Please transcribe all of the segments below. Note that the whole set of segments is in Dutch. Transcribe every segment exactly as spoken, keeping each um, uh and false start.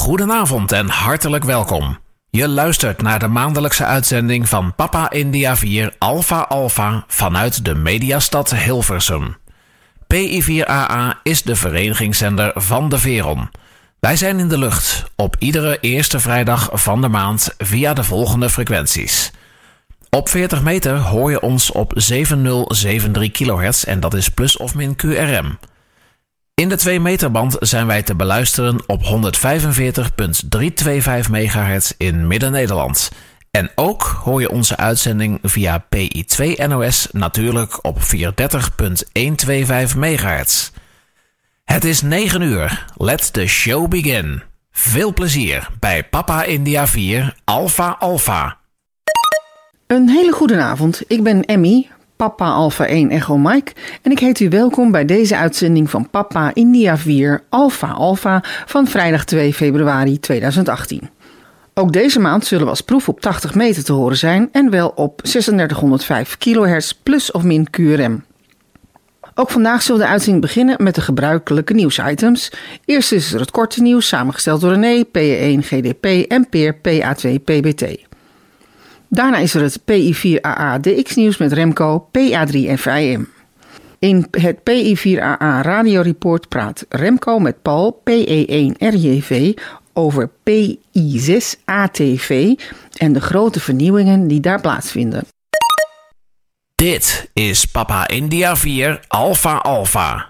Goedenavond en hartelijk welkom. Je luistert naar de maandelijkse uitzending van Papa India vier Alpha Alpha vanuit de mediastad Hilversum. P I vier A A is de verenigingszender van de Veron. Wij zijn in de lucht op iedere eerste vrijdag van de maand via de volgende frequenties. Op veertig meter hoor je ons op zevenduizend zevenenzeventig kilohertz en dat is plus of min Q R M. In de twee meter band zijn wij te beluisteren op honderdvijfenveertig komma driehonderdvijfentwintig megahertz in Midden-Nederland. En ook hoor je onze uitzending via P I twee N O S natuurlijk op vierhonderddertig komma honderdvijfenvijftig megahertz. Het is negen uur. Let the show begin. Veel plezier bij Papa India vier Alpha Alpha. Een hele goede avond. Ik ben Emmy, Papa Alpha één Echo Mike en ik heet u welkom bij deze uitzending van Papa India vier Alpha Alpha van vrijdag twee februari tweeduizend achttien. Ook deze maand zullen we als proef op tachtig meter te horen zijn en wel op zesendertighonderdvijf kilohertz plus of min Q R M. Ook vandaag zullen we de uitzending beginnen met de gebruikelijke nieuwsitems. Eerst is er het korte nieuws samengesteld door René, P E één G D P en Peer P A twee P B T. Daarna is er het P I vier A A D X nieuws met Remco, P A drie F I M. In het P I vier A A radioreport praat Remco met Paul, P E één R J V, over P I zes A T V en de grote vernieuwingen die daar plaatsvinden. Dit is Papa India vier Alpha Alpha.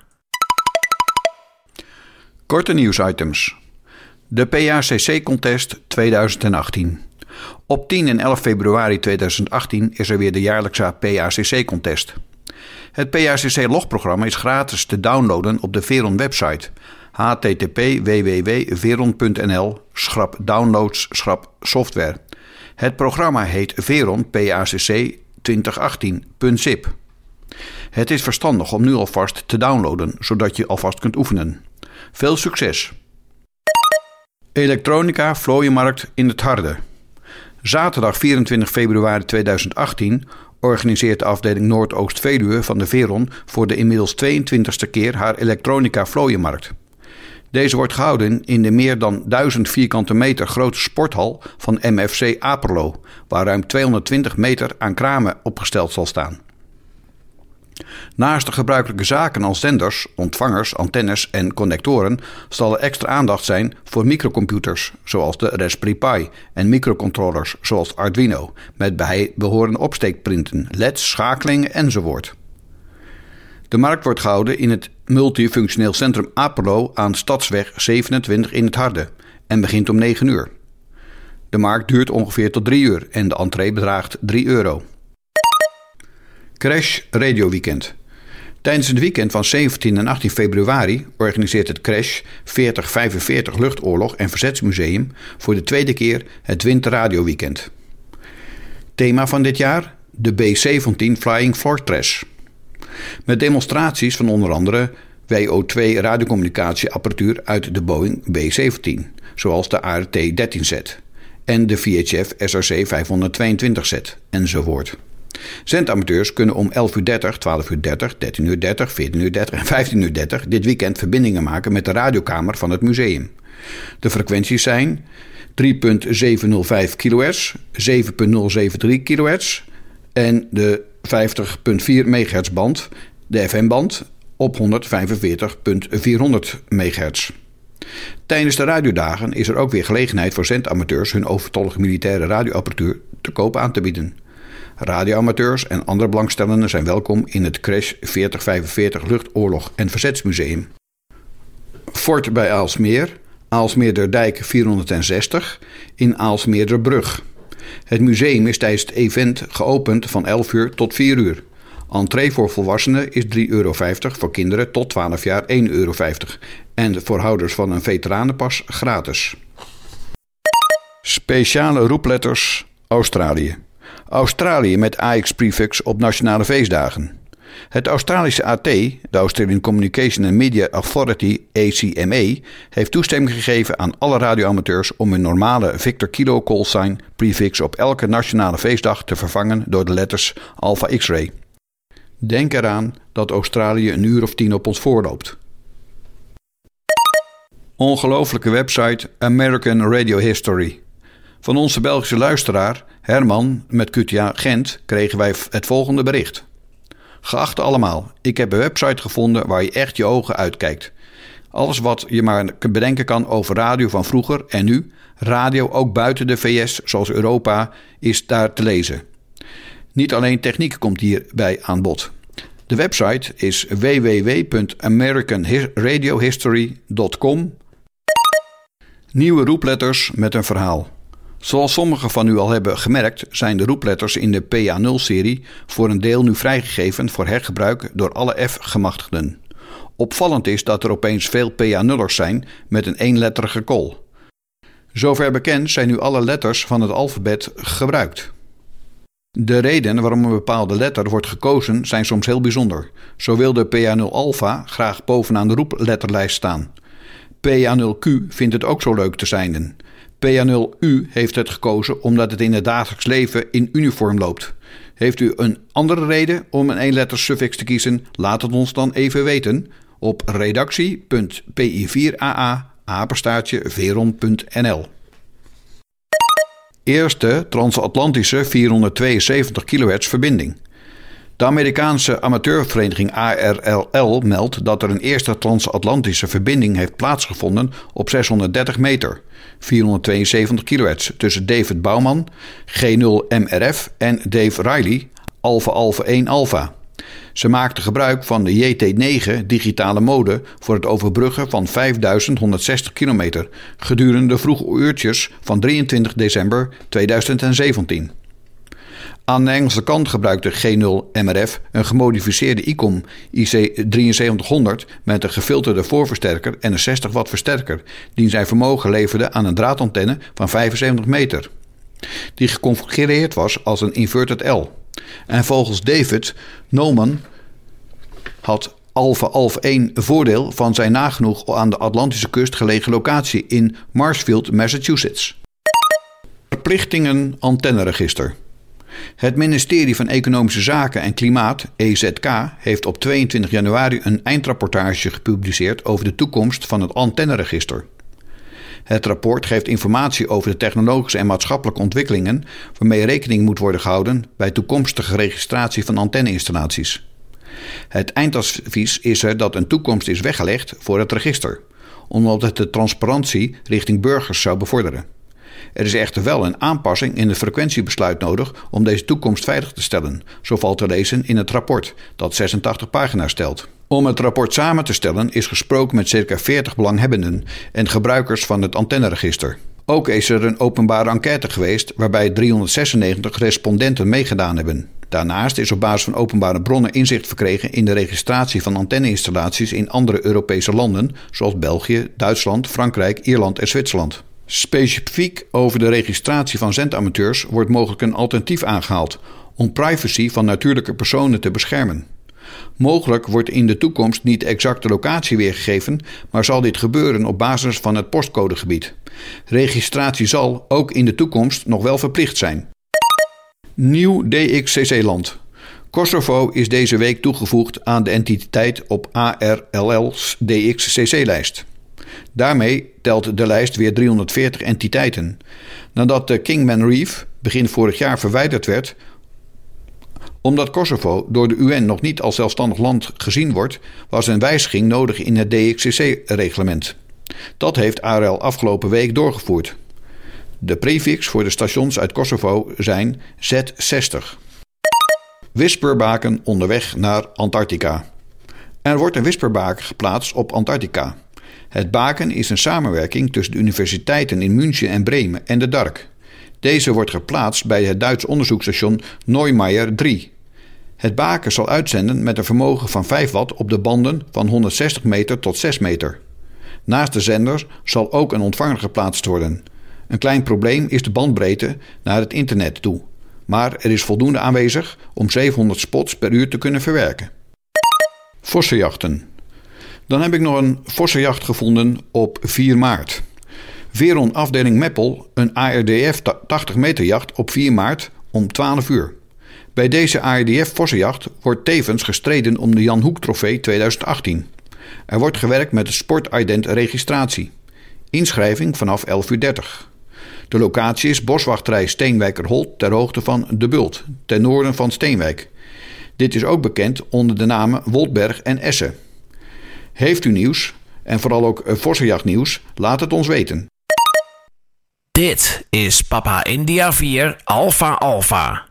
Korte nieuwsitems. De P A C C-contest tweeduizend achttien. Op tien en elf februari tweeduizend achttien is er weer de jaarlijkse P A C C-contest. Het P A C C-logprogramma is gratis te downloaden op de Veron website h t t p w w w punt veron punt n l schrap downloads schrap software. Het programma heet Veron P A C C twintig achttien punt zip. Het is verstandig om nu alvast te downloaden, zodat je alvast kunt oefenen. Veel succes! Elektronica Vlooienmarkt in het Harde. Zaterdag vierentwintig februari tweeduizend achttien organiseert de afdeling Noordoost-Veluwe van de Veron voor de inmiddels tweeëntwintigste keer haar Elektronica Vlooienmarkt. Deze wordt gehouden in de meer dan duizend vierkante meter grote sporthal van M F C Aperlo, waar ruim tweehonderdtwintig meter aan kramen opgesteld zal staan. Naast de gebruikelijke zaken als zenders, ontvangers, antennes en connectoren zal er extra aandacht zijn voor microcomputers zoals de Raspberry Pi en microcontrollers zoals Arduino met bijbehorende opsteekprinten, L E D's, schakelingen enzovoort. De markt wordt gehouden in het multifunctioneel centrum Aperlo aan Stadsweg zevenentwintig in het Harde en begint om negen uur. De markt duurt ongeveer tot drie uur en de entree bedraagt drie euro. Crash Radio Weekend. Tijdens het weekend van zeventien en achttien februari organiseert het Crash veertig vijfenveertig Luchtoorlog en Verzetsmuseum voor de tweede keer het Winter Radio Weekend. Thema van dit jaar? De B zeventien Flying Fortress. Met demonstraties van onder andere W O twee radiocommunicatieapparatuur uit de Boeing B zeventien, zoals de A R T dertien Z en de V H F S R C vijfhonderdtweeëntwintig Z enzovoort. Zendamateurs kunnen om elf uur dertig, twaalf uur dertig, dertien uur dertig, veertien uur dertig en vijftien uur dertig dit weekend verbindingen maken met de radiokamer van het museum. De frequenties zijn drie komma zevenhonderdvijf kilohertz, zeven komma nul zeven drie kilohertz en de vijftig komma vier megahertz band, de F M-band, op honderdvijfenveertig komma vierhonderd megahertz. Tijdens de radiodagen is er ook weer gelegenheid voor zendamateurs hun overtollige militaire radioapparatuur te koop aan te bieden. Radioamateurs en andere belangstellenden zijn welkom in het Crash veertig vijfenveertig Luchtoorlog en Verzetsmuseum. Fort bij Aalsmeer, Aalsmeerderdijk vierhonderdzestig in Aalsmeerderbrug. Het museum is tijdens het event geopend van elf uur tot vier uur. Entree voor volwassenen is drie euro vijftig, voor kinderen tot twaalf jaar één euro vijftig en voor houders van een veteranenpas gratis. Speciale roepletters Australië. Australië met A X-prefix op nationale feestdagen. Het Australische A T, de Australian Communication and Media Authority A C M A, heeft toestemming gegeven aan alle radioamateurs om hun normale Victor Kilo callsign prefix op elke nationale feestdag te vervangen door de letters Alpha X-ray. Denk eraan dat Australië een uur of tien op ons voorloopt. Ongelooflijke website American Radio History. Van onze Belgische luisteraar Herman met Q T A Gent kregen wij het volgende bericht. Geachte allemaal, ik heb een website gevonden waar je echt je ogen uitkijkt. Alles wat je maar bedenken kan over radio van vroeger en nu, radio ook buiten de V S zoals Europa, is daar te lezen. Niet alleen techniek komt hierbij aan bod. De website is w w w punt american radio history punt com. Nieuwe roepletters met een verhaal. Zoals sommigen van u al hebben gemerkt, zijn de roepletters in de P A nul-serie voor een deel nu vrijgegeven voor hergebruik door alle F-gemachtigden. Opvallend is dat er opeens veel P A nullers zijn met een eenletterige kol. Zover bekend zijn nu alle letters van het alfabet gebruikt. De redenen waarom een bepaalde letter wordt gekozen zijn soms heel bijzonder. Zo wil de P A nul alpha graag bovenaan de roepletterlijst staan. P A nul Q vindt het ook zo leuk te zijn. P A nul U heeft het gekozen omdat het in het dagelijks leven in uniform loopt. Heeft u een andere reden om een eenletter suffix te kiezen? Laat het ons dan even weten op redactie punt p i vier a a apenstaartje veron punt n l. Eerste transatlantische vierhonderdtweeënzeventig kilohertz verbinding. De Amerikaanse amateurvereniging A R L L meldt dat er een eerste transatlantische verbinding heeft plaatsgevonden op zeshonderddertig meter, vierhonderdtweeënzeventig kilohertz, tussen David Bouwman, G nul M R F en Dave Riley, Alpha Alpha één Alpha. Ze maakten gebruik van de J T negen digitale mode voor het overbruggen van vijfduizend honderdzestig kilometer gedurende de vroege uurtjes van drieëntwintig december tweeduizend zeventien. Aan de Engelse kant gebruikte G nul M R F een gemodificeerde I C O M I C drieënzeventig honderd met een gefilterde voorversterker en een zestig watt versterker, die zijn vermogen leverde aan een draadantenne van vijfenzeventig meter, die geconfigureerd was als een inverted L. En volgens David Neumann had Alpha Alpha één voordeel van zijn nagenoeg aan de Atlantische kust gelegen locatie in Marshfield, Massachusetts. Verplichtingen antenneregister. Het ministerie van Economische Zaken en Klimaat, E Z K, heeft op tweeëntwintig januari een eindrapportage gepubliceerd over de toekomst van het antenneregister. Het rapport geeft informatie over de technologische en maatschappelijke ontwikkelingen waarmee rekening moet worden gehouden bij toekomstige registratie van antenneinstallaties. Het eindadvies is er dat een toekomst is weggelegd voor het register, omdat het de transparantie richting burgers zou bevorderen. Er is echter wel een aanpassing in het frequentiebesluit nodig om deze toekomst veilig te stellen, zo valt te lezen in het rapport dat zesentachtig pagina's telt. Om het rapport samen te stellen is gesproken met circa veertig belanghebbenden en gebruikers van het antenneregister. Ook is er een openbare enquête geweest waarbij driehonderdzesennegentig respondenten meegedaan hebben. Daarnaast is op basis van openbare bronnen inzicht verkregen in de registratie van antenneinstallaties in andere Europese landen zoals België, Duitsland, Frankrijk, Ierland en Zwitserland. Specifiek over de registratie van zendamateurs wordt mogelijk een alternatief aangehaald om privacy van natuurlijke personen te beschermen. Mogelijk wordt in de toekomst niet exact de locatie weergegeven, maar zal dit gebeuren op basis van het postcodegebied. Registratie zal ook in de toekomst nog wel verplicht zijn. Nieuw D X C C-land. Kosovo is deze week toegevoegd aan de entiteit op A R L L's D X C C-lijst. Daarmee telt de lijst weer driehonderdveertig entiteiten. Nadat de Kingman Reef begin vorig jaar verwijderd werd, omdat Kosovo door de U N nog niet als zelfstandig land gezien wordt, was een wijziging nodig in het D X C C-reglement. Dat heeft A R L afgelopen week doorgevoerd. De prefix voor de stations uit Kosovo zijn Z zestig. Wisperbaken onderweg naar Antarctica. Er wordt een wisperbaken geplaatst op Antarctica. Het baken is een samenwerking tussen de universiteiten in München en Bremen en de D A R C. Deze wordt geplaatst bij het Duitse onderzoeksstation Neumayer drie. Het baken zal uitzenden met een vermogen van vijf watt op de banden van honderdzestig meter tot zes meter. Naast de zender zal ook een ontvanger geplaatst worden. Een klein probleem is de bandbreedte naar het internet toe, maar er is voldoende aanwezig om zevenhonderd spots per uur te kunnen verwerken. Vossenjachten. Dan heb ik nog een vossenjacht gevonden op vier maart. Veron afdeling Meppel, een A R D F tachtig meter jacht op vier maart om twaalf uur. Bij deze A R D F vossenjacht wordt tevens gestreden om de Jan Hoek trofee tweeduizend achttien. Er wordt gewerkt met de sportident registratie. Inschrijving vanaf elf uur dertig. De locatie is boswachterij Steenwijkerholt ter hoogte van De Bult, ten noorden van Steenwijk. Dit is ook bekend onder de namen Woltberg en Essen. Heeft u nieuws, en vooral ook vossenjachtnieuws, laat het ons weten. Dit is Papa India vier Alpha Alpha.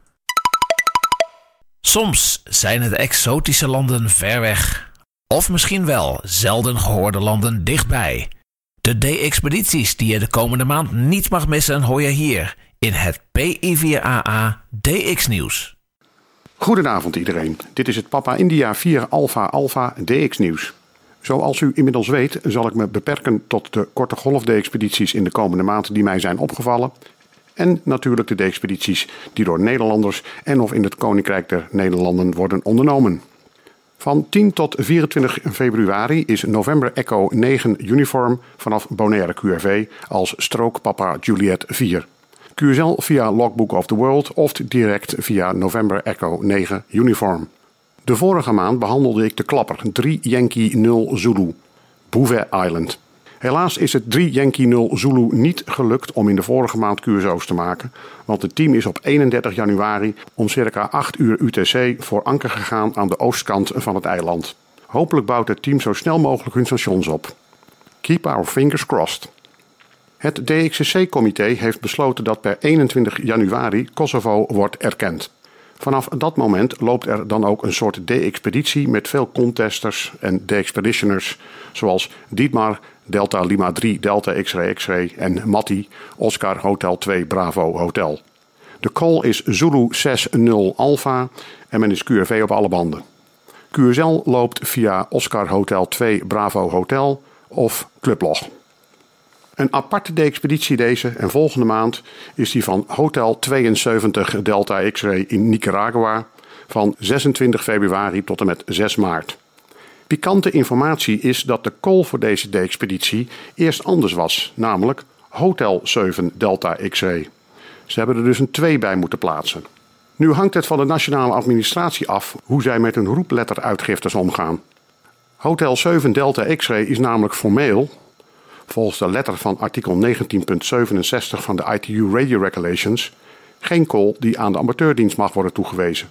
Soms zijn het exotische landen ver weg. Of misschien wel zelden gehoorde landen dichtbij. De D-expedities die je de komende maand niet mag missen hoor je hier in het P I vier A A D X-nieuws. Goedenavond iedereen. Dit is het Papa India vier Alpha Alpha D X-nieuws. Zoals u inmiddels weet zal ik me beperken tot de korte golf-D-expedities in de komende maand die mij zijn opgevallen. En natuurlijk de D-expedities die door Nederlanders en of in het Koninkrijk der Nederlanden worden ondernomen. Van tien tot vierentwintig februari is November Echo negen uniform vanaf Bonaire Q R V als strook Papa Juliet vier. Q S L via Logbook of the World of direct via November Echo negen uniform. De vorige maand behandelde ik de klapper drie Yankee nul Zulu, Bouvet Island. Helaas is het drie Yankee nul Zulu niet gelukt om in de vorige maand Q S O's te maken, want het team is op eenendertig januari om circa acht uur U T C voor anker gegaan aan de oostkant van het eiland. Hopelijk bouwt het team zo snel mogelijk hun stations op. Keep our fingers crossed. Het D X C C-comité heeft besloten dat per eenentwintig januari Kosovo wordt erkend. Vanaf dat moment loopt er dan ook een soort D-expeditie met veel contesters en D-expeditioners, zoals Dietmar, Delta Lima drie, Delta X-ray X-ray en Matti, Oscar Hotel twee Bravo Hotel. De call is Zulu zes nul Alpha en men is Q R V op alle banden. Q S L loopt via Oscar Hotel twee Bravo Hotel of Clublog. Een aparte D-expeditie deze en volgende maand is die van Hotel tweeënzeventig Delta X-ray in Nicaragua van zesentwintig februari tot en met zes maart. Pikante informatie is dat de call voor deze D-expeditie eerst anders was, namelijk Hotel zeven Delta X-ray. Ze hebben er dus een twee bij moeten plaatsen. Nu hangt het van de nationale administratie af hoe zij met hun roepletteruitgiftes omgaan. Hotel zeven Delta X-ray is namelijk formeel, volgens de letter van artikel negentien punt zevenenzestig van de I T U Radio Regulations, geen call die aan de amateurdienst mag worden toegewezen.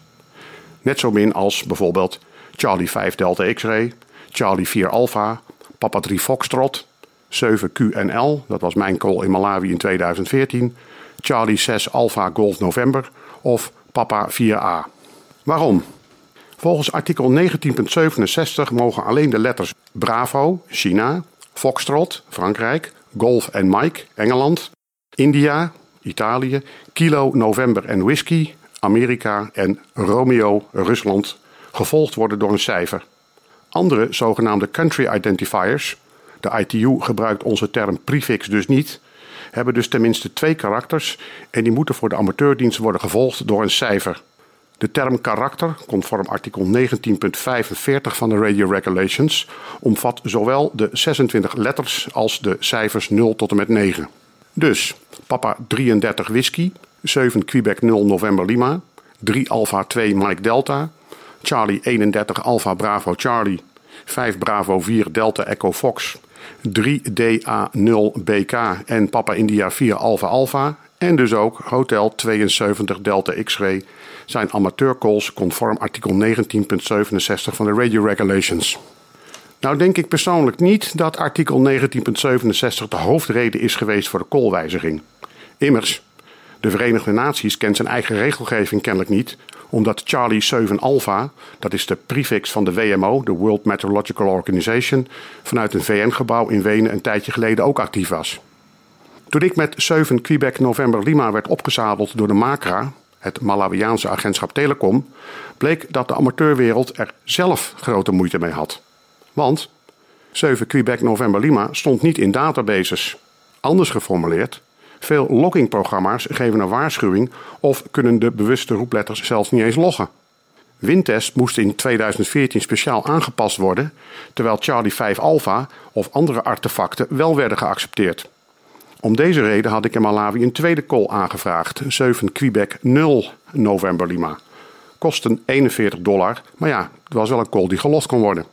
Net zo min als bijvoorbeeld Charlie vijf Delta X-ray, Charlie vier Alpha, Papa drie Foxtrot, zeven Q N L, dat was mijn call in Malawi in tweeduizend veertien, Charlie zes Alpha Golf November of Papa vier A. Waarom? Volgens artikel negentien punt zevenenzestig mogen alleen de letters Bravo, China, Foxtrot, Frankrijk, Golf en Mike, Engeland, India, Italië, Kilo, November en Whisky, Amerika en Romeo, Rusland, gevolgd worden door een cijfer. Andere zogenaamde country identifiers, de I T U gebruikt onze term prefix dus niet, hebben dus tenminste twee karakters en die moeten voor de amateurdienst worden gevolgd door een cijfer. De term karakter, conform artikel negentien punt vijfenveertig van de Radio Regulations, omvat zowel de zesentwintig letters als de cijfers nul tot en met negen. Dus Papa drieëndertig Whisky, zeven Quebec nul November Lima, drie Alpha twee Mike Delta, Charlie eenendertig Alpha Bravo Charlie, vijf Bravo vier Delta Echo Fox, drie D A nul B K en Papa India vier Alpha Alpha en dus ook Hotel tweeënzeventig Delta X-ray zijn amateurcalls conform artikel negentien punt zevenenzestig van de Radio Regulations. Nou denk ik persoonlijk niet dat artikel negentien punt zevenenzestig de hoofdreden is geweest voor de callwijziging. Immers, de Verenigde Naties kent zijn eigen regelgeving kennelijk niet, omdat Charlie zeven Alpha, dat is de prefix van de W M O, de World Meteorological Organization, vanuit een V N-gebouw in Wenen een tijdje geleden ook actief was. Toen ik met zeven Quebec November Lima werd opgezadeld door de MACRA, het Malawiaanse agentschap Telecom, bleek dat de amateurwereld er zelf grote moeite mee had. Want zeven Quebec November Lima stond niet in databases. Anders geformuleerd, veel loggingprogramma's geven een waarschuwing of kunnen de bewuste roepletters zelfs niet eens loggen. Windtest moest in tweeduizend veertien speciaal aangepast worden, terwijl Charlie vijf Alpha of andere artefacten wel werden geaccepteerd. Om deze reden had ik in Malawi een tweede call aangevraagd, zeven Quebec nul November Lima. Kosten eenenveertig dollar, maar ja, het was wel een call die gelost kon worden.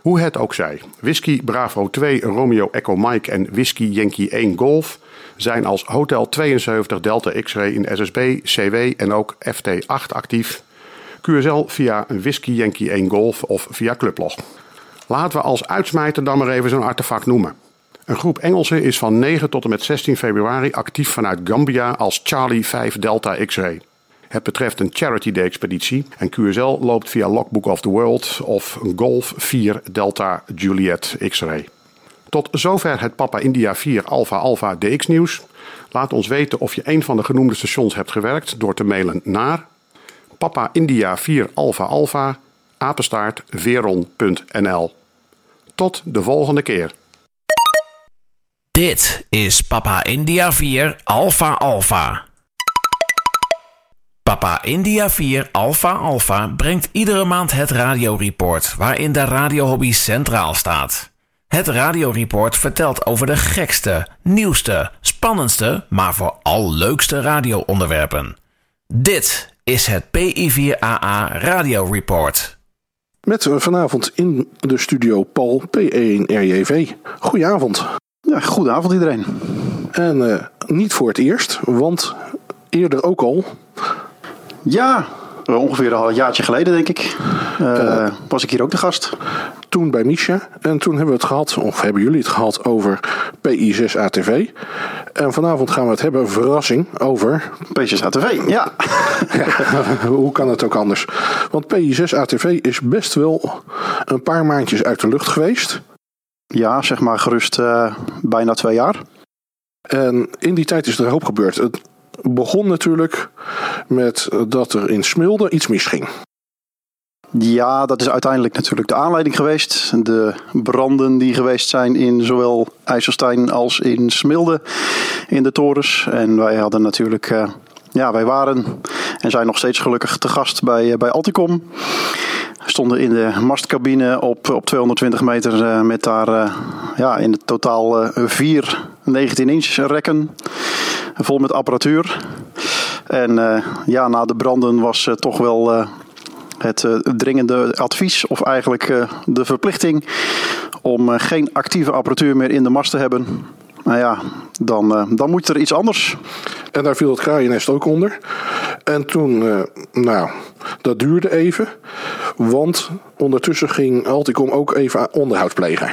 Hoe het ook zij, Whisky Bravo twee Romeo Echo Mike en Whisky Yankee één Golf zijn als Hotel tweeënzeventig Delta X-Ray in S S B, C W en ook F T acht actief. Q S L via Whisky Yankee één Golf of via Clublog. Laten we als uitsmijter dan maar even zo'n artefact noemen. Een groep Engelsen is van negen tot en met zestien februari actief vanuit Gambia als Charlie vijf Delta X-Ray. Het betreft een Charity Day-expeditie en Q S L loopt via Logbook of the World of Golf vier Delta Juliet X-Ray. Tot zover het Papa India vier Alpha Alpha D X nieuws. Laat ons weten of je een van de genoemde stations hebt gewerkt door te mailen naar Papa India vier Alpha Alpha apenstaart veron punt n l. Tot de volgende keer. Dit is Papa India vier Alpha Alpha. Papa India vier Alpha Alpha brengt iedere maand het radioreport waarin de radiohobby centraal staat. Het radioreport vertelt over de gekste, nieuwste, spannendste, maar vooral leukste radioonderwerpen. Dit is het P I vier A A radioreport. Met vanavond in de studio Paul P één R J V. Goedenavond. Ja, goedenavond iedereen. En uh, niet voor het eerst, want eerder ook al. Ja, ongeveer al een jaartje geleden denk ik. Uh, uh, was ik hier ook de gast. Toen bij Misha. En toen hebben we het gehad, of hebben jullie het gehad over P I zes A T V. En vanavond gaan we het hebben, verrassing, over P I zes A T V, ja. ja. Hoe kan het ook anders? Want P I zes A T V is best wel een paar maandjes uit de lucht geweest. Ja, zeg maar gerust uh, bijna twee jaar. En in die tijd is er een hoop gebeurd. Het begon natuurlijk met dat er in Smilde iets misging. Ja, dat is uiteindelijk natuurlijk de aanleiding geweest. De branden die geweest zijn in zowel IJsselstein als in Smilde in de torens. En wij hadden natuurlijk, uh, ja, wij waren en zijn nog steeds gelukkig te gast bij, uh, bij Alticom. We stonden in de mastcabine op, op tweehonderdtwintig meter uh, met daar uh, ja, in het totaal uh, vier negentien inch rekken. Vol met apparatuur. En uh, ja, na de branden was uh, toch wel uh, het uh, dringende advies, of eigenlijk uh, de verplichting, om uh, geen actieve apparatuur meer in de mast te hebben. Nou ja, dan, uh, dan moet er iets anders. En daar viel het kraaiennest ook onder. En toen, uh, nou, dat duurde even. Want ondertussen ging Alticom ook even onderhoud plegen.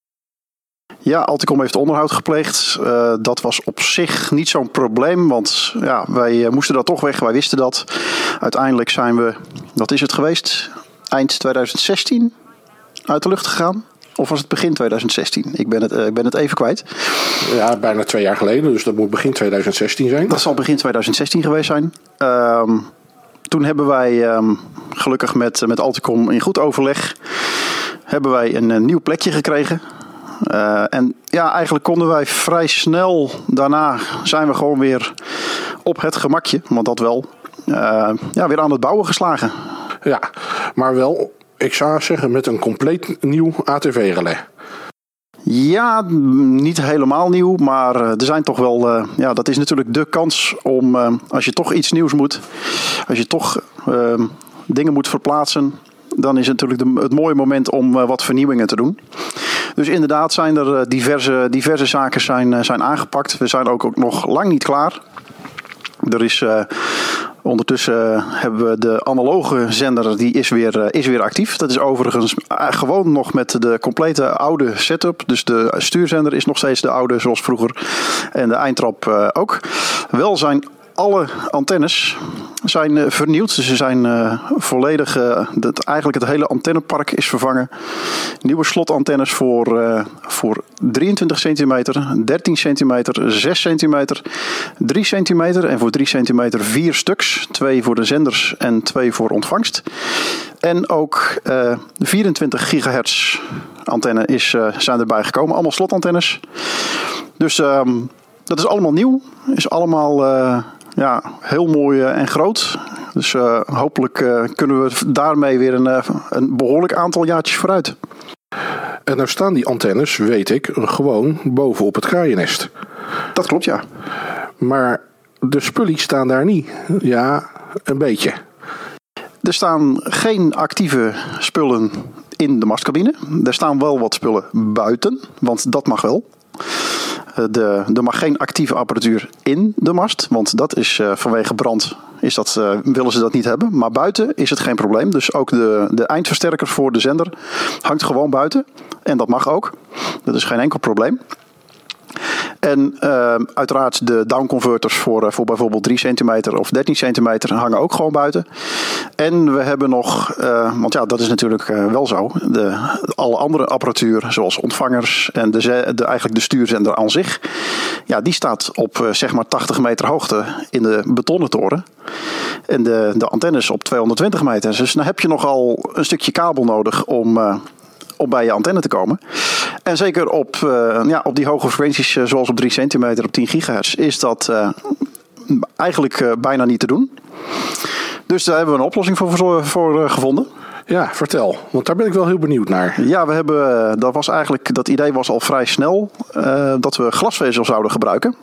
Ja, Alticom heeft onderhoud gepleegd. Uh, dat was op zich niet zo'n probleem, want ja, wij uh, moesten dat toch weg. Wij wisten dat. Uiteindelijk zijn we, wat is het geweest? Eind tweeduizend zestien uit de lucht gegaan. Of was het begin tweeduizend zestien? Ik ben het, uh, ik ben het even kwijt. Ja, bijna twee jaar geleden, dus dat moet begin tweeduizend zestien zijn. Dat zal begin tweeduizend zestien geweest zijn. Uh, toen hebben wij um, gelukkig met, met Alticom in goed overleg hebben wij een, een nieuw plekje gekregen. Uh, en ja, eigenlijk konden wij vrij snel daarna zijn we gewoon weer op het gemakje, want dat wel, uh, ja, weer aan het bouwen geslagen. Ja, maar wel, ik zou zeggen, met een compleet nieuw A T V-relais. Ja, niet helemaal nieuw, maar er zijn toch wel, uh, ja, dat is natuurlijk de kans om, uh, als je toch iets nieuws moet, als je toch uh, dingen moet verplaatsen, dan is het natuurlijk de, het mooie moment om uh, wat vernieuwingen te doen. Dus inderdaad zijn er uh, diverse, diverse zaken zijn, uh, zijn aangepakt. We zijn ook, ook nog lang niet klaar. Er is uh, ondertussen uh, hebben we de analoge zender, die is weer, uh, is weer actief. Dat is overigens uh, gewoon nog met de complete oude setup. Dus de stuurzender is nog steeds de oude zoals vroeger. En de eindtrap uh, ook. Wel zijn alle antennes zijn uh, vernieuwd. Dus ze zijn uh, volledig, uh, dat, eigenlijk het hele antennepark is vervangen. Nieuwe slotantennes voor, uh, voor drieëntwintig centimeter, dertien centimeter, zes centimeter, drie centimeter en voor drie centimeter vier stuks. Twee voor de zenders en twee voor ontvangst. En ook uh, vierentwintig gigahertz antenne is, uh, zijn erbij gekomen. Allemaal slotantennes. Dus um, dat is allemaal nieuw. Is allemaal uh, ja, heel mooi uh, en groot. Dus uh, hopelijk uh, kunnen we daarmee weer een, uh, een behoorlijk aantal jaartjes vooruit. En nou staan die antennes, weet ik, gewoon bovenop het kraaiennest. Dat klopt, ja. Maar de spullies staan daar niet. Ja, een beetje. Er staan geen actieve spullen in de mastcabine. Er staan wel wat spullen buiten, want dat mag wel. De, er mag geen actieve apparatuur in de mast, want dat is uh, vanwege brand is dat, uh, willen ze dat niet hebben. Maar buiten is het geen probleem. Dus ook de, de eindversterker voor de zender hangt gewoon buiten. En dat mag ook. Dat is geen enkel probleem. En uh, uiteraard de downconverters voor, uh, voor bijvoorbeeld drie centimeter of dertien centimeter hangen ook gewoon buiten. En we hebben nog, uh, want ja, dat is natuurlijk uh, wel zo, de, alle andere apparatuur zoals ontvangers en de, de, eigenlijk de stuurzender aan zich, ja, die staat op uh, zeg maar tachtig meter hoogte in de betonnen toren. En de, de antennes op tweehonderdtwintig meter. Dus dan heb je nogal een stukje kabel nodig om... Uh, om bij je antenne te komen. En zeker op, uh, ja, op die hoge frequenties, uh, zoals op drie centimeter, op tien gigahertz, is dat uh, eigenlijk uh, bijna niet te doen. Dus daar hebben we een oplossing voor, voor, voor uh, gevonden. Ja, vertel. Want daar ben ik wel heel benieuwd naar. Ja, we hebben, dat was eigenlijk, dat idee was al vrij snel, uh, dat we glasvezel zouden gebruiken.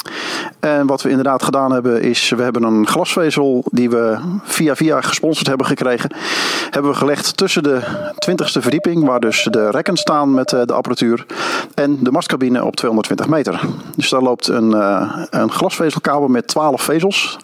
En wat we inderdaad gedaan hebben is, we hebben een glasvezel die we via via gesponsord hebben gekregen. Hebben we gelegd tussen de twintigste verdieping, waar dus de rekken staan met de apparatuur, en de mastcabine op tweehonderdtwintig meter. Dus daar loopt een, een glasvezelkabel met twaalf vezels.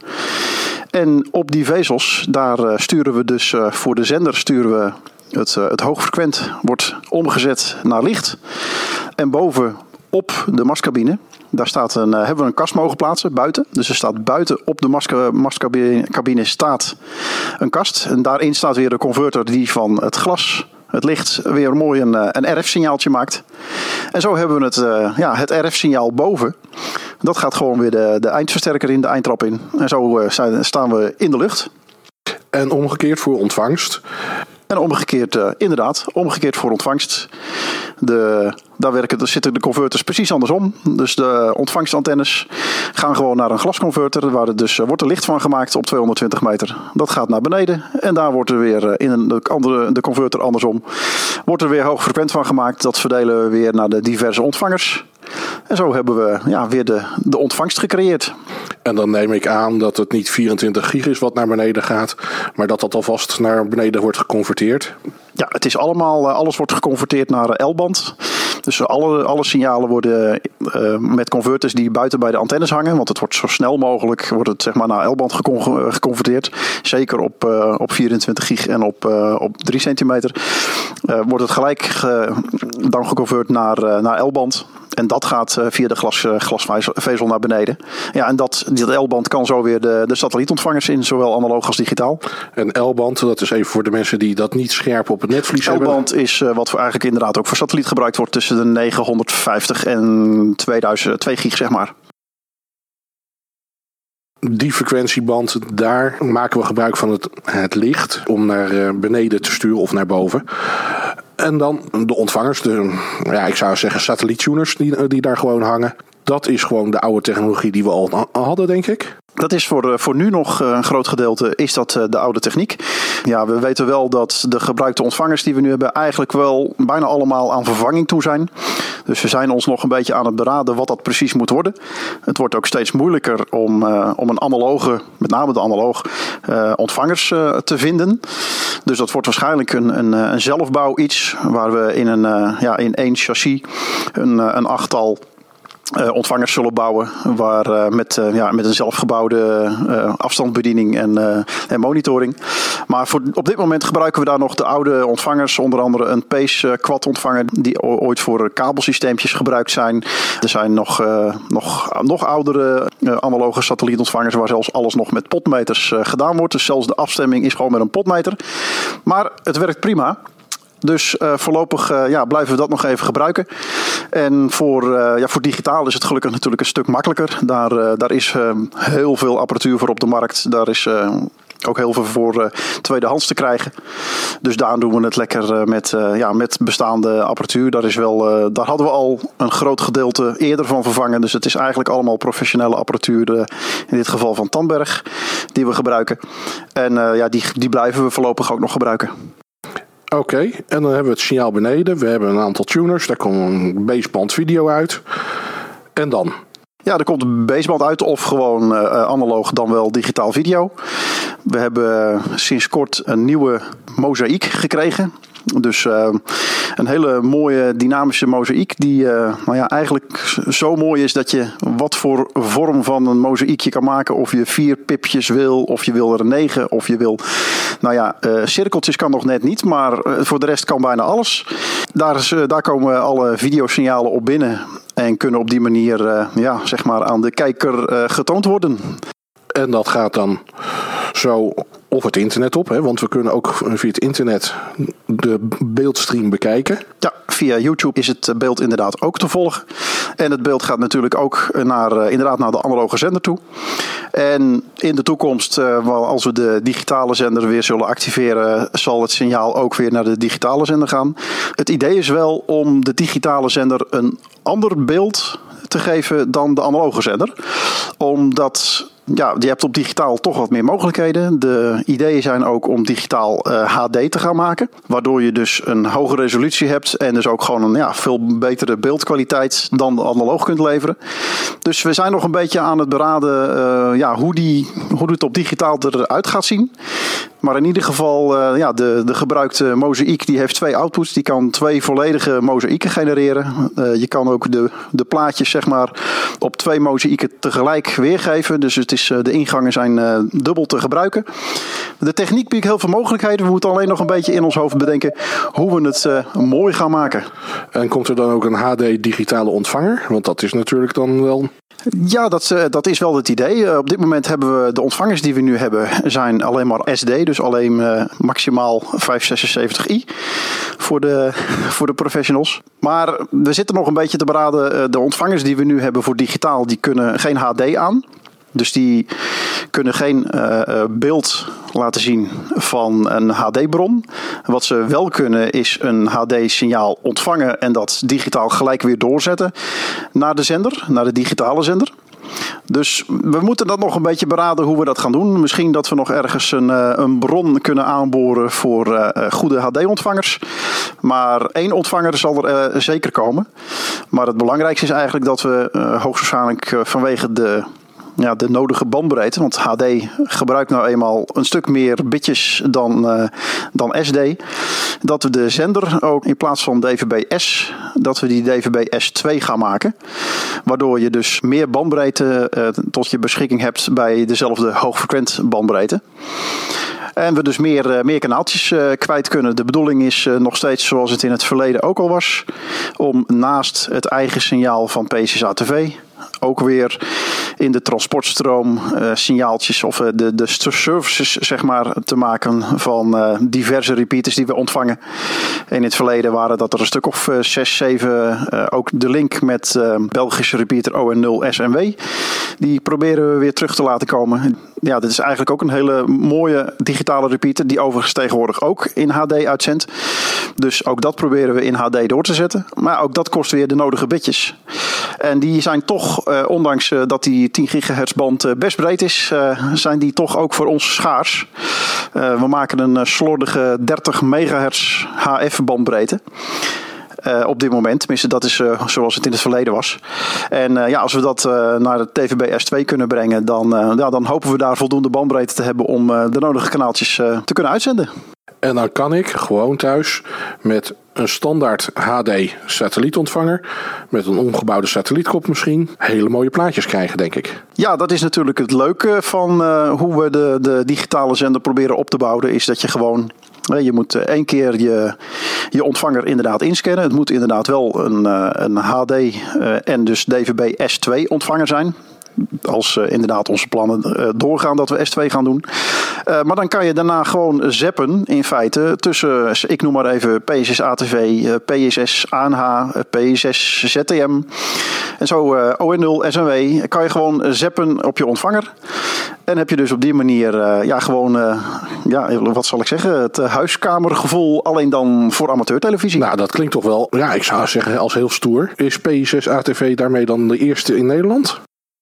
En op die vezels, daar sturen we dus voor de zender sturen we het, het hoogfrequent wordt omgezet naar licht. En boven op de mastcabine, daar staat een, uh, hebben we een kast mogen plaatsen buiten. Dus er staat buiten op de maska- mastcabine staat een kast. En daarin staat weer de converter die van het glas, het licht, weer mooi een, een R F-signaaltje maakt. En zo hebben we het, uh, ja, het R F-signaal boven. Dat gaat gewoon weer de, de eindversterker in, de eindtrap in. En zo uh, zijn, staan we in de lucht. En omgekeerd voor ontvangst? En omgekeerd, uh, inderdaad, omgekeerd voor ontvangst. De, daar werken, daar zitten de converters precies andersom. Dus de ontvangstantennes gaan gewoon naar een glasconverter. Waar het dus, uh, wordt er licht van gemaakt op tweehonderdtwintig meter. Dat gaat naar beneden. En daar wordt er weer uh, in een, de, andere, de converter andersom. Wordt er weer hoogfrequent van gemaakt. Dat verdelen we weer naar de diverse ontvangers. En zo hebben we ja, weer de, de ontvangst gecreëerd. En dan neem ik aan dat het niet vierentwintig gig is wat naar beneden gaat, maar dat dat alvast naar beneden wordt geconverteerd. Ja, het is allemaal, alles wordt geconverteerd naar L-band. Dus alle, alle signalen worden uh, met converters die buiten bij de antennes hangen. Want het wordt zo snel mogelijk wordt het, zeg maar, naar L-band gecon- geconverteerd. Zeker op, uh, op vierentwintig gig en op, uh, op drie centimeter. Uh, wordt het gelijk ge, dan geconverteerd naar, uh, naar L-band. En dat gaat uh, via de glas, uh, glasvezel naar beneden. Ja, en dat, dat L-band kan zo weer de, de satellietontvangers in, zowel analoog als digitaal. En L-band, dat is even voor de mensen die dat niet scherp op het netvlies hebben. L-band is uh, wat voor eigenlijk inderdaad ook voor satelliet gebruikt wordt tussen de negenhonderdvijftig en tweeduizend, twee gig, zeg maar. Die frequentieband, daar maken we gebruik van het, het licht om naar beneden te sturen of naar boven. En dan de ontvangers, de, ja, ik zou zeggen satelliettuners die, die daar gewoon hangen. Dat is gewoon de oude technologie die we al hadden, denk ik. Dat is voor, voor nu nog een groot gedeelte is dat de oude techniek. Ja, we weten wel dat de gebruikte ontvangers die we nu hebben eigenlijk wel bijna allemaal aan vervanging toe zijn. Dus we zijn ons nog een beetje aan het beraden wat dat precies moet worden. Het wordt ook steeds moeilijker om, uh, om een analoge, met name de analoog, uh, ontvangers uh, te vinden. Dus dat wordt waarschijnlijk een, een, een zelfbouw iets waar we in, een, uh, ja, in één chassis een, een achttal Uh, ontvangers zullen bouwen waar, uh, met, uh, ja, met een zelfgebouwde uh, afstandsbediening en, uh, en monitoring. Maar voor, op dit moment gebruiken we daar nog de oude ontvangers, onder andere een Pace uh, quad ontvanger die o- ooit voor kabelsysteempjes gebruikt zijn. Er zijn nog, uh, nog, nog oudere uh, analoge satellietontvangers waar zelfs alles nog met potmeters uh, gedaan wordt. Dus zelfs de afstemming is gewoon met een potmeter. Maar het werkt prima. Dus uh, voorlopig uh, ja, blijven we dat nog even gebruiken. En voor, uh, ja, voor digitaal is het gelukkig natuurlijk een stuk makkelijker. Daar, uh, daar is uh, heel veel apparatuur voor op de markt. Daar is uh, ook heel veel voor uh, tweedehands te krijgen. Dus daar doen we het lekker uh, met, uh, ja, met bestaande apparatuur. Daar, is wel, uh, daar hadden we al een groot gedeelte eerder van vervangen. Dus het is eigenlijk allemaal professionele apparatuur. Uh, in dit geval van Tandberg. Die we gebruiken. En uh, ja, die, die blijven we voorlopig ook nog gebruiken. Oké, okay, en dan hebben we het signaal beneden. We hebben een aantal tuners. Daar komt een baseband video uit. En dan? Ja, er komt een baseband uit of gewoon uh, analoog dan wel digitaal video. We hebben uh, sinds kort een nieuwe mozaïek gekregen. Dus uh, een hele mooie dynamische mozaïek die uh, nou ja, eigenlijk zo mooi is dat je wat voor vorm van een mozaïekje kan maken. Of je vier pipjes wil, of je wil er negen, of je wil... Nou ja, uh, cirkeltjes kan nog net niet, maar uh, voor de rest kan bijna alles. Daar, is, uh, daar komen alle videosignalen op binnen en kunnen op die manier uh, ja, zeg maar aan de kijker uh, getoond worden. En dat gaat dan zo of het internet op, hè? Want we kunnen ook via het internet de beeldstream bekijken. Ja, via YouTube is het beeld inderdaad ook te volgen. En het beeld gaat natuurlijk ook naar, uh, inderdaad naar de analoge zender toe. En in de toekomst, uh, als we de digitale zender weer zullen activeren, zal het signaal ook weer naar de digitale zender gaan. Het idee is wel om de digitale zender een ander beeld te geven dan de analoge zender. Omdat... Ja, je hebt op digitaal toch wat meer mogelijkheden. De ideeën zijn ook om digitaal uh, H D te gaan maken. Waardoor je dus een hoge resolutie hebt. En dus ook gewoon een ja, veel betere beeldkwaliteit dan de analoog kunt leveren. Dus we zijn nog een beetje aan het beraden uh, ja, hoe, die, hoe het op digitaal eruit gaat zien. Maar in ieder geval, uh, ja, de, de gebruikte mozaïek die heeft twee outputs. Die kan twee volledige mozaïeken genereren. Uh, je kan ook de, de plaatjes zeg maar, op twee mozaïeken tegelijk weergeven. Dus het is, uh, de ingangen zijn uh, dubbel te gebruiken. De techniek biedt heel veel mogelijkheden. We moeten alleen nog een beetje in ons hoofd bedenken hoe we het uh, mooi gaan maken. En komt er dan ook een H D digitale ontvanger? Want dat is natuurlijk dan wel... Ja, dat, dat is wel het idee. Uh, op dit moment hebben we de ontvangers die we nu hebben zijn alleen maar S D. Dus alleen uh, maximaal vijfhonderdzesenzeventig i voor de, voor de professionals. Maar we zitten nog een beetje te beraden. Uh, de ontvangers die we nu hebben voor digitaal, die kunnen geen H D aan. Dus die kunnen geen uh, beeld laten zien van een H D-bron. Wat ze wel kunnen is een H D-signaal ontvangen en dat digitaal gelijk weer doorzetten naar de zender, naar de digitale zender. Dus we moeten dat nog een beetje beraden hoe we dat gaan doen. Misschien dat we nog ergens een, een bron kunnen aanboren voor uh, goede H D-ontvangers. Maar één ontvanger zal er uh, zeker komen. Maar het belangrijkste is eigenlijk dat we uh, hoogstwaarschijnlijk uh, vanwege de... Ja, de nodige bandbreedte, want H D gebruikt nou eenmaal een stuk meer bitjes dan, uh, dan S D. Dat we de zender ook in plaats van D V B S, dat we die D V B S twee gaan maken. Waardoor je dus meer bandbreedte uh, tot je beschikking hebt bij dezelfde hoogfrequent bandbreedte. En we dus meer, uh, meer kanaaltjes uh, kwijt kunnen. De bedoeling is uh, nog steeds zoals het in het verleden ook al was. Om naast het eigen signaal van P C S A T V ook weer in de transportstroom uh, signaaltjes of uh, de, de services zeg maar, te maken van uh, diverse repeaters die we ontvangen. In het verleden waren dat er een stuk of uh, zes, zeven. Uh, ook de link met uh, Belgische repeater O N nul S M W. Die proberen we weer terug te laten komen. Ja, dit is eigenlijk ook een hele mooie digitale repeater die overigens tegenwoordig ook in H D uitzendt. Dus ook dat proberen we in H D door te zetten. Maar ook dat kost weer de nodige bitjes. En die zijn toch, uh, ondanks uh, dat die tien gigahertz band uh, best breed is, uh, zijn die toch ook voor ons schaars. Uh, we maken een uh, slordige dertig megahertz H F bandbreedte. Uh, op dit moment, tenminste dat is uh, zoals het in het verleden was. En uh, ja, als we dat uh, naar de T V B S twee kunnen brengen, dan, uh, ja, dan hopen we daar voldoende bandbreedte te hebben om uh, de nodige kanaaltjes uh, te kunnen uitzenden. En dan kan ik gewoon thuis met een standaard H D satellietontvanger, met een omgebouwde satellietkop misschien, hele mooie plaatjes krijgen, denk ik. Ja, dat is natuurlijk het leuke van uh, hoe we de, de digitale zender proberen op te bouwen, is dat je gewoon... Je moet één keer je, je ontvanger inderdaad inscannen. Het moet inderdaad wel een, een H D uh, en dus D V B S twee ontvanger zijn. Als uh, inderdaad onze plannen uh, doorgaan dat we S twee gaan doen. Uh, maar dan kan je daarna gewoon zappen in feite tussen, ik noem maar even P S S A T V, uh, P S S A N H, uh, P S S Z T M. En zo uh, O N nul S M W kan je gewoon zappen op je ontvanger. En heb je dus op die manier uh, ja, gewoon, uh, ja, wat zal ik zeggen, het uh, huiskamergevoel alleen dan voor amateurtelevisie. Nou, dat klinkt toch wel, ja, ik zou zeggen als heel stoer. Is P S S A T V daarmee dan de eerste in Nederland?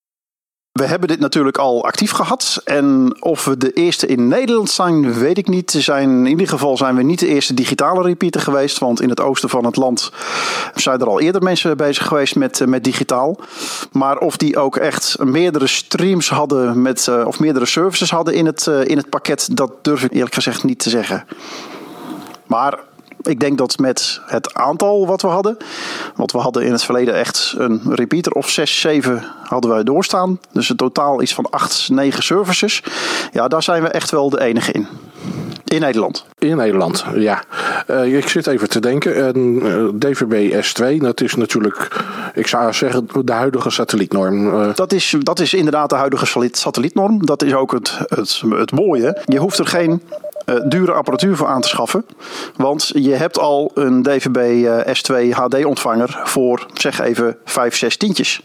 We hebben dit natuurlijk al actief gehad. En of we de eerste in Nederland zijn, weet ik niet. Zijn, in ieder geval zijn we niet de eerste digitale repeater geweest. Want in het oosten van het land zijn er al eerder mensen bezig geweest met, met digitaal. Maar of die ook echt meerdere streams hadden met, uh, of meerdere services hadden in het, uh, in het pakket, dat durf ik eerlijk gezegd niet te zeggen. Maar ik denk dat met het aantal wat we hadden, want we hadden in het verleden echt een repeater of zes, zeven hadden wij doorstaan. Dus in totaal iets van acht, negen services. Ja, daar zijn we echt wel de enige in. In Nederland. In Nederland, ja. Uh, ik zit even te denken. Uh, D V B S twee, dat is natuurlijk, ik zou zeggen, de huidige satellietnorm. Uh, dat, is, dat is inderdaad de huidige satellietnorm. Dat is ook het, het, het mooie. Je hoeft er geen uh, dure apparatuur voor aan te schaffen. Want je hebt al een D V B S twee H D-ontvanger voor, zeg even, vijf, zes tientjes.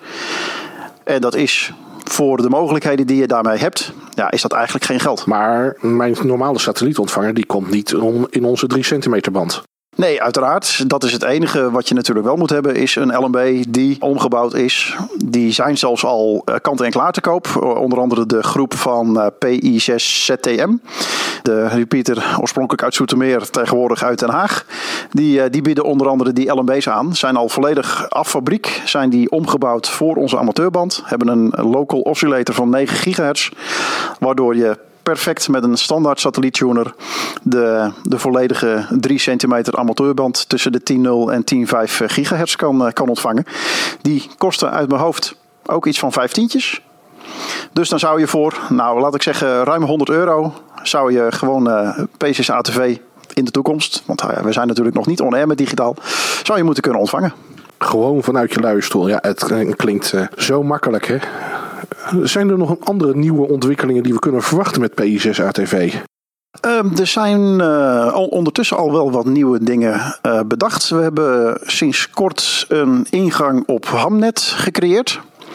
En dat is, voor de mogelijkheden die je daarmee hebt, ja, is dat eigenlijk geen geld. Maar mijn normale satellietontvanger die komt niet in onze drie centimeter band. Nee, uiteraard. Dat is het enige wat je natuurlijk wel moet hebben, is een L M B die omgebouwd is. Die zijn zelfs al kant en klaar te koop. Onder andere de groep van P I zes Z T M. De repeater oorspronkelijk uit Zoetermeer, tegenwoordig uit Den Haag. Die, die bieden onder andere die L M B's aan. Zijn al volledig af fabriek. Zijn die omgebouwd voor onze amateurband. Hebben een local oscillator van negen gigahertz. Waardoor je perfect met een standaard satelliettuner de, de volledige drie centimeter amateurband tussen de tien komma nul en tien komma vijf gigahertz kan, kan ontvangen. Die kosten uit mijn hoofd ook iets van vijftientjes. Dus dan zou je voor, nou laat ik zeggen, ruim honderd euro zou je gewoon uh, P C S A T V in de toekomst, want uh, we zijn natuurlijk nog niet on-air met digitaal, zou je moeten kunnen ontvangen. Gewoon vanuit je luie stoel. Ja, het klinkt uh, zo makkelijk, hè? Zijn er nog andere nieuwe ontwikkelingen die we kunnen verwachten met P I zes A T V? Uh, er zijn uh, al ondertussen al wel wat nieuwe dingen uh, bedacht. We hebben sinds kort een ingang op Hamnet gecreëerd.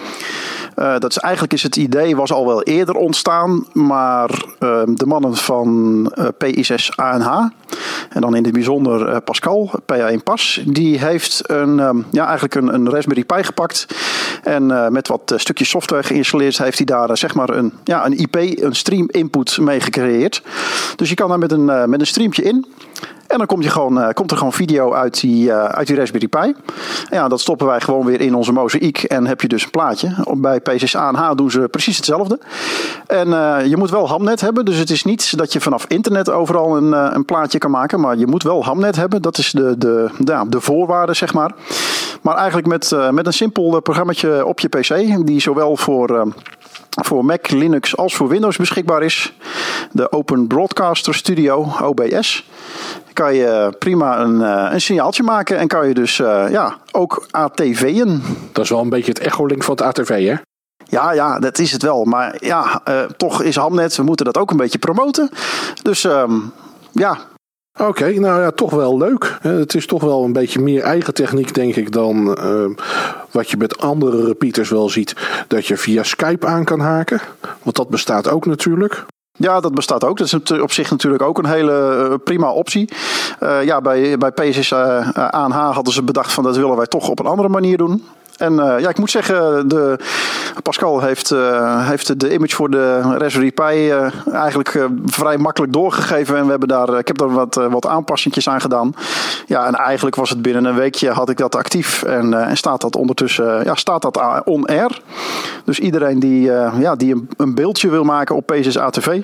Uh, dat is, eigenlijk is het idee was al wel eerder ontstaan, maar uh, de mannen van uh, P I zes A N H, en dan in het bijzonder uh, Pascal, P A één Pas, die heeft een, um, ja, eigenlijk een, een Raspberry Pi gepakt en uh, met wat uh, stukjes software geïnstalleerd heeft hij daar uh, zeg maar een, ja, een I P, een stream input mee gecreëerd. Dus je kan daar met een, uh, met een streampje in. En dan komt, je gewoon, uh, komt er gewoon video uit die, uh, uit die Raspberry Pi. Ja, dat stoppen wij gewoon weer in onze mozaïek en heb je dus een plaatje. Bij P C S A N H doen ze precies hetzelfde. En uh, je moet wel Hamnet hebben, dus het is niet dat je vanaf internet overal een, uh, een plaatje kan maken. Maar je moet wel Hamnet hebben, dat is de, de, de, de voorwaarde, zeg maar. Maar eigenlijk met, uh, met een simpel programmaatje op je P C, die zowel voor... Uh, voor Mac, Linux als voor Windows beschikbaar is. De Open Broadcaster Studio, O B S. Kan je prima een, een signaaltje maken en kan je dus uh, ja, ook A T V'en. Dat is wel een beetje het echolink van het A T V, hè? Ja, ja, dat is het wel. Maar ja, uh, toch is Hamnet, we moeten dat ook een beetje promoten. Dus um, ja... Oké, okay, nou ja, toch wel leuk. Het is toch wel een beetje meer eigen techniek, denk ik, dan uh, wat je met andere repeaters wel ziet. Dat je via Skype aan kan haken. Want dat bestaat ook natuurlijk. Ja, dat bestaat ook. Dat is op zich natuurlijk ook een hele uh, prima optie. Uh, ja, bij, bij P C S A N H hadden ze bedacht van dat willen wij toch op een andere manier doen. En uh, ja, ik moet zeggen, de, Pascal heeft, uh, heeft de image voor de Raspberry Pi uh, eigenlijk uh, vrij makkelijk doorgegeven. En we hebben daar, ik heb daar wat, uh, wat aanpassingjes aan gedaan. Ja, en eigenlijk was het binnen een weekje had ik dat actief. En, uh, en staat dat ondertussen, uh, ja, staat dat on-air. Dus iedereen die, uh, ja, die een, een beeldje wil maken op P C S A T V,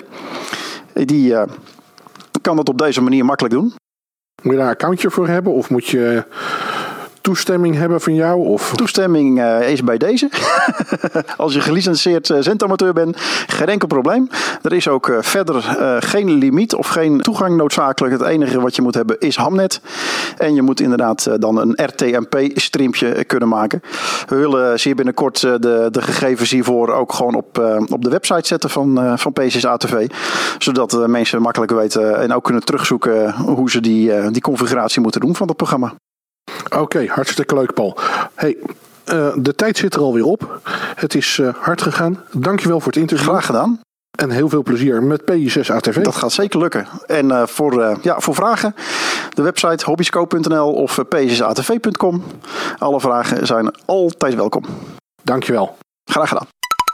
die uh, kan dat op deze manier makkelijk doen. Moet je daar een accountje voor hebben of moet je... toestemming hebben van jou? Of? Toestemming uh, is bij deze. Als je gelicenseerd uh, zendamateur bent, geen enkel probleem. Er is ook uh, verder uh, geen limiet of geen toegang noodzakelijk. Het enige wat je moet hebben is Hamnet. En je moet inderdaad uh, dan een R T M P-streampje kunnen maken. We willen zeer binnenkort uh, de, de gegevens hiervoor ook gewoon op, uh, op de website zetten van, uh, van P C S A T V. Zodat uh, mensen makkelijk weten en ook kunnen terugzoeken hoe ze die, uh, die configuratie moeten doen van het programma. Oké, okay, hartstikke leuk, Paul. Hey, uh, de tijd zit er alweer op. Het is uh, hard gegaan. Dankjewel voor het interview. Graag gedaan. En heel veel plezier met P I zes A T V. Dat gaat zeker lukken. En uh, voor, uh, ja, voor vragen, de website hobbyscope punt n l of p c s a t v punt com. Alle vragen zijn altijd welkom. Dankjewel. Graag gedaan.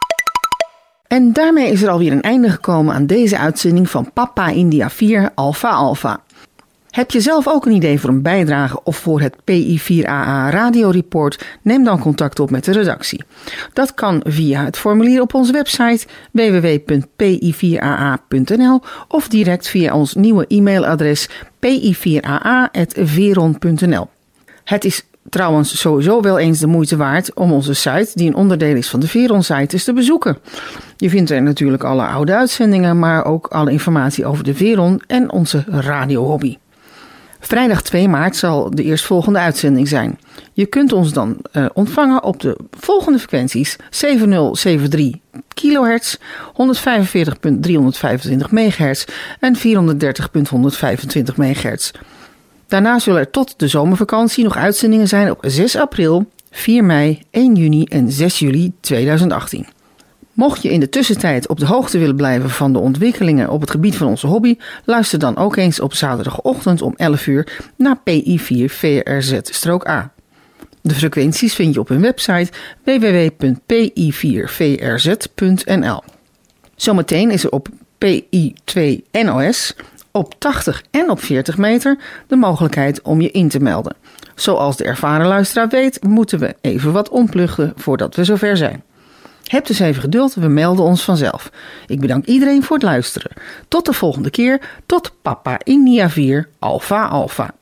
En daarmee is er alweer een einde gekomen aan deze uitzending van Papa India vier Alpha Alpha. Heb je zelf ook een idee voor een bijdrage of voor het P I vier A A radioreport? Neem dan contact op met de redactie. Dat kan via het formulier op onze website w w w punt p i vier a a punt n l of direct via ons nieuwe e-mailadres p i vier a a punt veron punt n l. Het is trouwens sowieso wel eens de moeite waard om onze site, die een onderdeel is van de Veron-site, eens te bezoeken. Je vindt er natuurlijk alle oude uitzendingen, maar ook alle informatie over de Veron en onze radiohobby. Vrijdag twee maart zal de eerstvolgende uitzending zijn. Je kunt ons dan uh, ontvangen op de volgende frequenties: zeven nul zeven drie kilohertz, honderdvijfenveertig komma driehonderdvijfentwintig megahertz en vierhonderddertig komma honderdvijfentwintig megahertz. Daarna zullen er tot de zomervakantie nog uitzendingen zijn op zes april, vier mei, één juni en zes juli tweeduizend achttien. Mocht je in de tussentijd op de hoogte willen blijven van de ontwikkelingen op het gebied van onze hobby, luister dan ook eens op zaterdagochtend om elf uur naar P I vier V R Z-A. De frequenties vind je op hun website w w w punt p i vier v r z punt n l. Zometeen is er op P I twee N O S op tachtig en op veertig meter de mogelijkheid om je in te melden. Zoals de ervaren luisteraar weet, moeten we even wat ompluggen voordat we zover zijn. Heb dus even geduld, we melden ons vanzelf. Ik bedank iedereen voor het luisteren. Tot de volgende keer, tot Papa India vier Alpha Alpha.